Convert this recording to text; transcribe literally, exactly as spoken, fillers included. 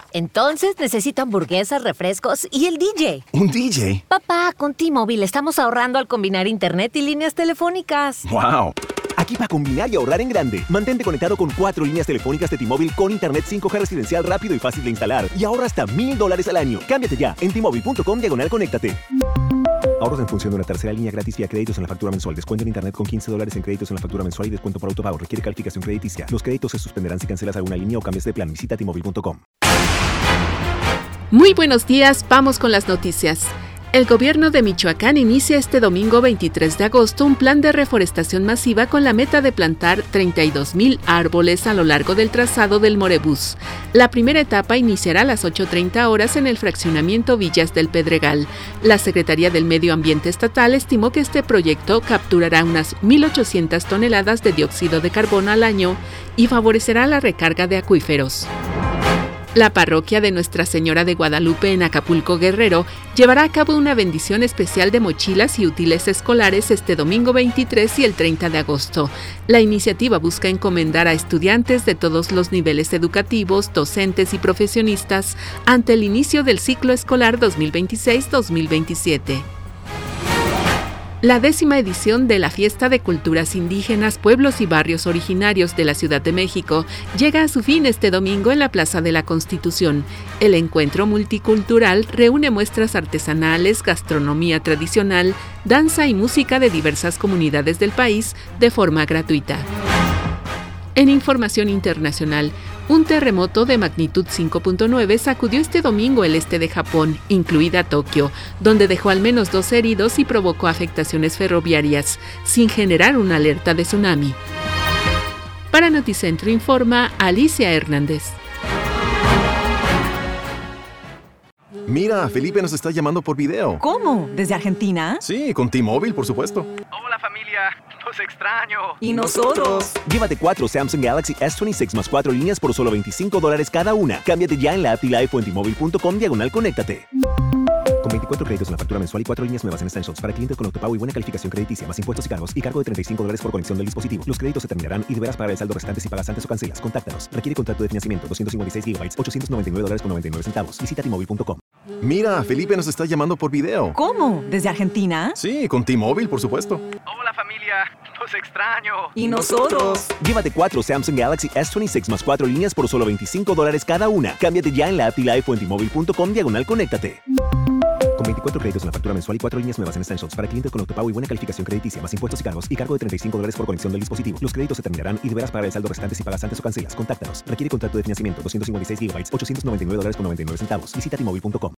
Entonces necesito hamburguesas, refrescos y el D J. ¿Un D J? Papá, con T-Mobile estamos ahorrando al combinar internet y líneas telefónicas. ¡Wow! Aquí para combinar y ahorrar en grande. Mantente conectado con cuatro líneas telefónicas de T-Mobile con internet cinco G residencial rápido y fácil de instalar. Y ahorra hasta mil dólares al año. Cámbiate ya en T-Mobile.com diagonal conéctate. Ahorros en función de una tercera línea gratis vía créditos en la factura mensual. Descuento en internet con quince dólares en créditos en la factura mensual y descuento por autopago. Requiere calificación crediticia. Los créditos se suspenderán si cancelas alguna línea o cambias de plan. Visita T Mobile punto com. Muy buenos días, vamos con las noticias. El gobierno de Michoacán inicia este domingo veintitrés de agosto un plan de reforestación masiva con la meta de plantar treinta y dos mil árboles a lo largo del trazado del Morebús. La primera etapa iniciará a las ocho treinta horas en el fraccionamiento Villas del Pedregal. La Secretaría del Medio Ambiente Estatal estimó que este proyecto capturará unas mil ochocientas toneladas de dióxido de carbono al año y favorecerá la recarga de acuíferos. La parroquia de Nuestra Señora de Guadalupe en Acapulco, Guerrero, llevará a cabo una bendición especial de mochilas y útiles escolares este domingo veintitrés y el treinta de agosto. La iniciativa busca encomendar a estudiantes de todos los niveles educativos, docentes y profesionistas ante el inicio del ciclo escolar dos mil veintiséis dos mil veintisiete. La décima edición de la Fiesta de Culturas Indígenas, Pueblos y Barrios Originarios de la Ciudad de México llega a su fin este domingo en la Plaza de la Constitución. El encuentro multicultural reúne muestras artesanales, gastronomía tradicional, danza y música de diversas comunidades del país de forma gratuita. En información internacional, un terremoto de magnitud cinco punto nueve sacudió este domingo el este de Japón, incluida Tokio, donde dejó al menos dos heridos y provocó afectaciones ferroviarias, sin generar una alerta de tsunami. Para Noticentro informa Alicia Hernández. Mira, Felipe nos está llamando por video. ¿Cómo? ¿Desde Argentina? Sí, con T-Mobile, por supuesto. Hola familia, los extraño. ¿Y nosotros? Llévate cuatro Samsung Galaxy S veintiséis más cuatro líneas por solo veinticinco dólares cada una. Cámbiate ya en la app T-Life o en T Mobile punto com diagonal conéctate. Con veinticuatro créditos en la factura mensual y cuatro líneas nuevas en Essentials para clientes con autopago y buena calificación crediticia, más impuestos y cargos y cargo de treinta y cinco dólares por conexión del dispositivo. Los créditos se terminarán y deberás pagar el saldo restante si pagas antes o cancelas. Contáctanos. Requiere contrato de financiamiento doscientos cincuenta y seis gigabytes, ochocientos noventa y nueve dólares con noventa y nueve centavos. Visita T Mobile punto com. Mira, Felipe nos está llamando por video. ¿Cómo? ¿Desde Argentina? Sí, con T-Mobile, por supuesto. Hola familia, los extraño. ¿Y nosotros? Llévate cuatro Samsung Galaxy S veintiséis más cuatro líneas por solo veinticinco dólares cada una. Cámbiate ya en la app T-Life o en T Mobile punto com diagonal conéctate. Con veinticuatro créditos en la factura mensual y cuatro líneas nuevas en Essentials para clientes con autopago y buena calificación crediticia, más impuestos y cargos y cargo de treinta y cinco dólares por conexión del dispositivo. Los créditos se terminarán y deberás pagar el saldo restante si pagas antes o cancelas. Contáctanos. Requiere contrato de financiamiento doscientos cincuenta y seis gigabytes, ochocientos noventa y nueve dólares con noventa y nueve centavos. Visita T Mobile punto com.